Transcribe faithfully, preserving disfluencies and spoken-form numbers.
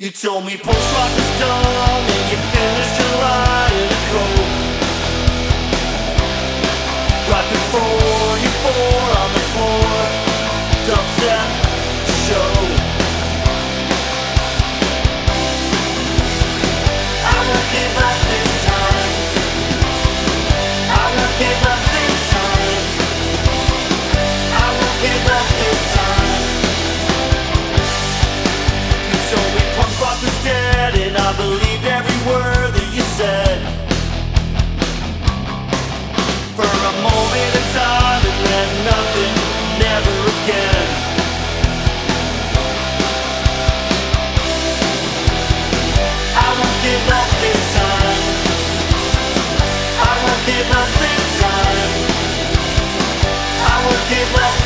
You told me post-rock is done, and you finished your line in a coat. Right before you fall on the floor, dubstep show. I won't give up this time. I won't give up this time. I won't give up this time. You told me punk rock was dead, and I believed every word that you said. For a moment in time, and then nothing, never again. I won't give up this time. I won't give up this time. I won't give up.